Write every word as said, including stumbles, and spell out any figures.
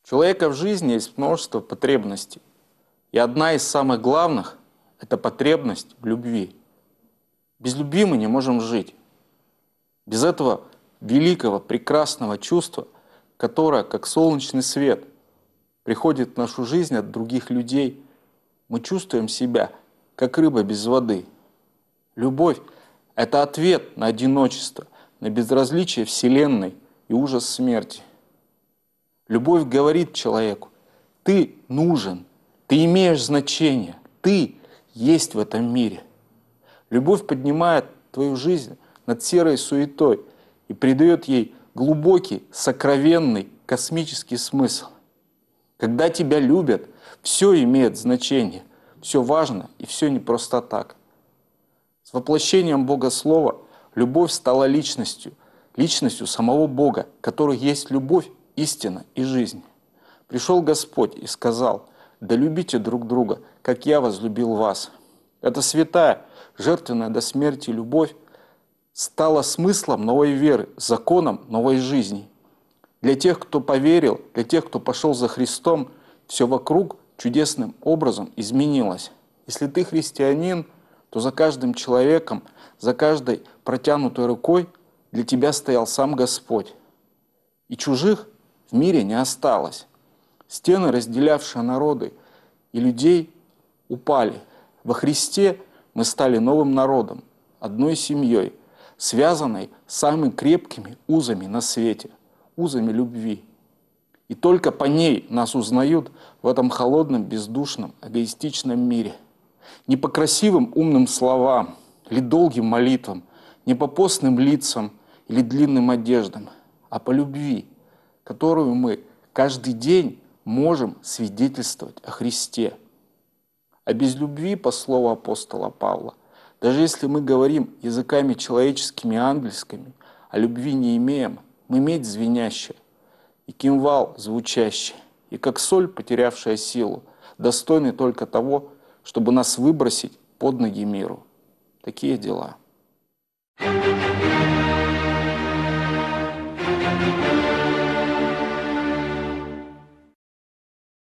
человека в жизни есть множество потребностей. И одна из самых главных – это потребность в любви. Без любви мы не можем жить. Без этого великого, прекрасного чувства, которое, как солнечный свет, приходит в нашу жизнь от других людей, мы чувствуем себя, как рыба без воды. Любовь – это ответ на одиночество, на безразличие Вселенной и ужас смерти. Любовь говорит человеку: ты нужен, ты имеешь значение, ты есть в этом мире. Любовь поднимает твою жизнь над серой суетой и придает ей глубокий, сокровенный, космический смысл. Когда тебя любят, все имеет значение, все важно и все не просто так. С воплощением Бога Слова любовь стала личностью, личностью самого Бога, который есть любовь, истина и жизнь. Пришел Господь и сказал: да любите друг друга, как я возлюбил вас. Эта святая, жертвенная до смерти любовь стала смыслом новой веры, законом новой жизни. Для тех, кто поверил, для тех, кто пошел за Христом, все вокруг чудесным образом изменилось. Если ты христианин, то за каждым человеком, за каждой протянутой рукой для тебя стоял сам Господь. И чужих в мире не осталось. Стены, разделявшие народы и людей, упали. Во Христе мы стали новым народом, одной семьей, связанной самыми крепкими узами на свете, узами любви. И только по ней нас узнают в этом холодном, бездушном, эгоистичном мире. Не по красивым умным словам или долгим молитвам, не по постным лицам или длинным одеждам, а по любви, которую мы каждый день можем свидетельствовать о Христе. А без любви, по слову апостола Павла, даже если мы говорим языками человеческими и ангельскими, а любви не имеем, мы медь звенящая, и кимвал звучащий, и как соль, потерявшая силу, достойны только того, чтобы нас выбросить под ноги миру. Такие дела. Thank you.